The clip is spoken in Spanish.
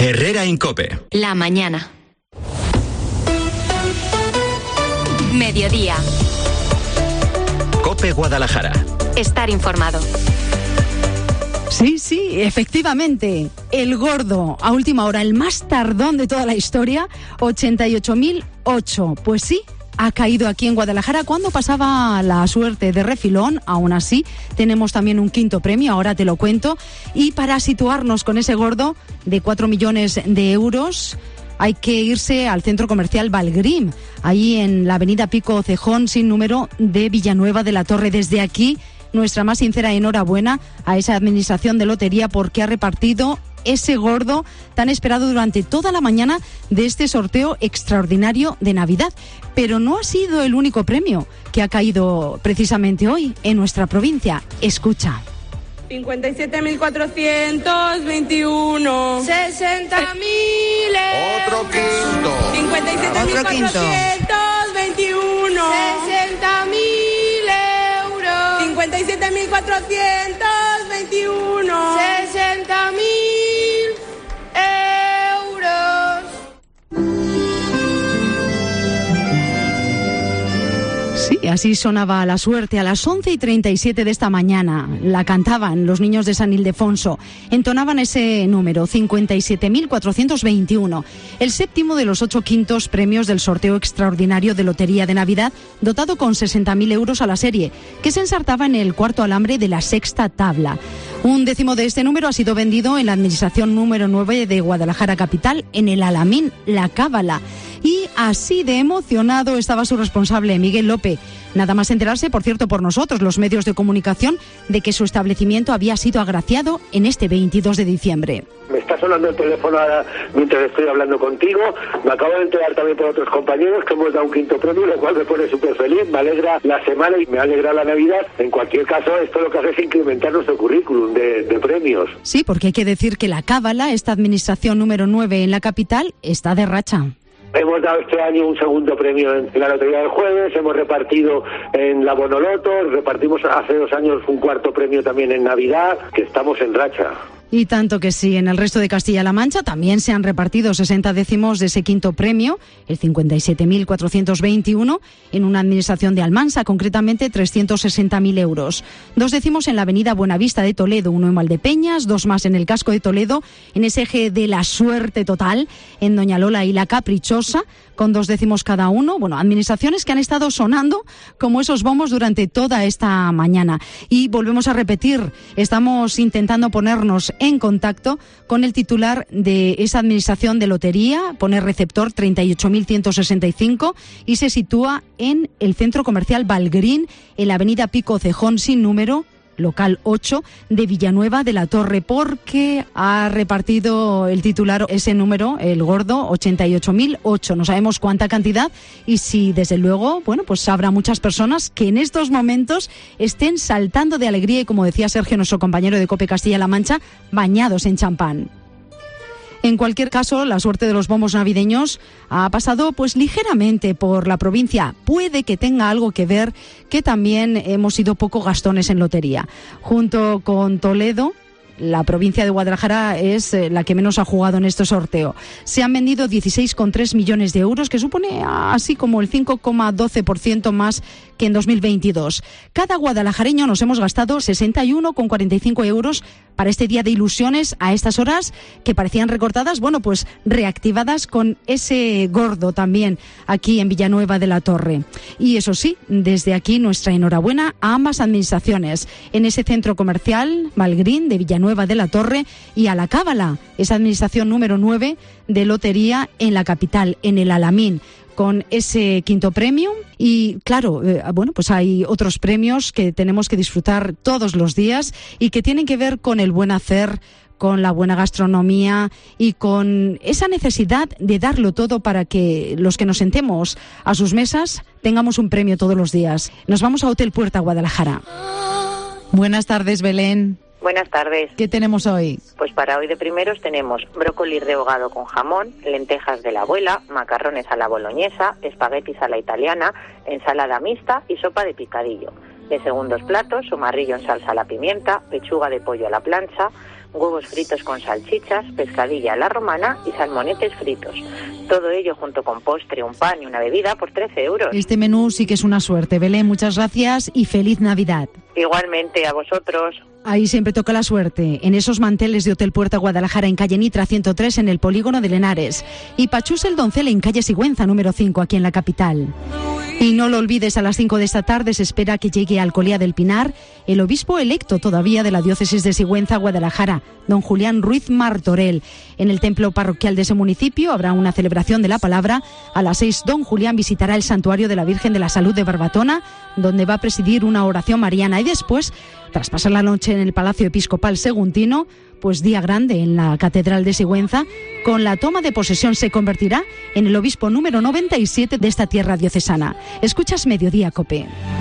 Herrera Incope. La mañana. Mediodía. Cope Guadalajara. Estar informado. Sí, efectivamente, el gordo, a última hora, el más tardón de toda la historia, 88.008. Pues sí, ha caído aquí en Guadalajara cuando pasaba la suerte de refilón. Aún así, tenemos también un quinto premio, ahora te lo cuento. Y para situarnos con ese gordo de 4 millones de euros... hay que irse al centro comercial Valgrim, ahí en la avenida Pico Cejón sin número de Villanueva de la Torre. Desde aquí, nuestra más sincera enhorabuena a esa administración de lotería porque ha repartido ese gordo tan esperado durante toda la mañana de este sorteo extraordinario de Navidad. Pero no ha sido el único premio que ha caído precisamente hoy en nuestra provincia. Escucha. 57.421. 60.000 Otro quinto. 57.421. 60.000 euros. 57.421. 60.000 euros. Sí, así sonaba la suerte a las 11:37 de esta mañana. La cantaban los niños de San Ildefonso. Entonaban ese número, 57.421. El séptimo de los 8 quintos premios del sorteo extraordinario de Lotería de Navidad, dotado con 60.000 euros a la serie, que se ensartaba en el cuarto alambre de la sexta tabla. Un décimo de este número ha sido vendido en la administración número 9 de Guadalajara Capital, en el Alamín, La Cábala. Y así de emocionado estaba su responsable, Miguel López. Nada más enterarse, por cierto, por nosotros, los medios de comunicación, de que su establecimiento había sido agraciado en este 22 de diciembre. Me está sonando el teléfono ahora mientras estoy hablando contigo. Me acabo de enterar también por otros compañeros que hemos dado un quinto premio, lo cual me pone súper feliz. Me alegra la semana y me alegra la Navidad. En cualquier caso, esto lo que hace es incrementar nuestro currículum de premios. Sí, porque hay que decir que La Cábala, esta administración número 9 en la capital, está de racha. Hemos dado este año un segundo premio en la Lotería del Jueves, hemos repartido en la Bonoloto, repartimos hace 2 años un cuarto premio también en Navidad, que estamos en racha. Y tanto que sí, en el resto de Castilla-La Mancha también se han repartido 60 décimos de ese quinto premio, el 57.421, en una administración de Almansa, concretamente 360.000 euros. 2 décimos en la avenida Buenavista de Toledo, 1 en Valdepeñas, 2 más en el casco de Toledo, en ese eje de la suerte total, en Doña Lola y La Caprichosa, con 2 décimos cada uno. Bueno, administraciones que han estado sonando como esos bombos durante toda esta mañana. Y volvemos a repetir, estamos intentando ponernos en contacto con el titular de esa administración de lotería, pone receptor 38.165 y se sitúa en el centro comercial Valgrín, en la avenida Pico Cejón sin número, local 8 de Villanueva de la Torre, porque ha repartido el titular ese número, el gordo, 88.008. No sabemos cuánta cantidad y si desde luego, bueno, pues habrá muchas personas que en estos momentos estén saltando de alegría y, como decía Sergio, nuestro compañero de COPE Castilla-La Mancha, bañados en champán. En cualquier caso, la suerte de los bombos navideños ha pasado pues ligeramente por la provincia. Puede que tenga algo que ver que también hemos sido poco gastones en lotería. Junto con Toledo, la provincia de Guadalajara es la que menos ha jugado en este sorteo. Se han vendido 16,3 millones de euros, que supone así como el 5,12% más que en 2022. Cada guadalajareño nos hemos gastado 61,45 euros para este día de ilusiones a estas horas que parecían recortadas, bueno, pues reactivadas con ese gordo también aquí en Villanueva de la Torre. Y eso sí, desde aquí nuestra enhorabuena a ambas administraciones, en ese centro comercial Valgrín de Villanueva de la Torre y a La Cábala, esa administración número 9 de lotería en la capital, en el Alamín, con ese quinto premio. Y claro, bueno, pues hay otros premios que tenemos que disfrutar todos los días y que tienen que ver con el buen hacer, con la buena gastronomía y con esa necesidad de darlo todo para que los que nos sentemos a sus mesas tengamos un premio todos los días. Nos vamos a Hotel Puerta Guadalajara. Buenas tardes, Belén. Buenas tardes. ¿Qué tenemos hoy? Pues para hoy de primeros tenemos brócoli rehogado con jamón, lentejas de la abuela, macarrones a la boloñesa, espaguetis a la italiana, ensalada mixta y sopa de picadillo. De segundos platos, somarrillo en salsa a la pimienta, pechuga de pollo a la plancha, huevos fritos con salchichas, pescadilla a la romana y salmonetes fritos. Todo ello junto con postre, un pan y una bebida por 13 euros. Este menú sí que es una suerte. Belén, muchas gracias y feliz Navidad. Igualmente, a vosotros. Ahí siempre toca la suerte, en esos manteles de Hotel Puerta Guadalajara en calle Nitra 103 en el polígono de Lenares y Pachús el Doncel en calle Sigüenza número 5 aquí en la capital. Y no lo olvides, a las 5 de esta tarde se espera que llegue a Alcolea del Pinar el obispo electo todavía de la diócesis de Sigüenza, Guadalajara, don Julián Ruiz Martorell. En el templo parroquial de ese municipio habrá una celebración de la palabra. A las 6 don Julián visitará el santuario de la Virgen de la Salud de Barbatona, donde va a presidir una oración mariana y después, tras pasar la noche en el Palacio Episcopal Seguntino, pues día grande en la Catedral de Sigüenza, con la toma de posesión se convertirá en el obispo número 97 de esta tierra diocesana. Escuchas Mediodía, COPE.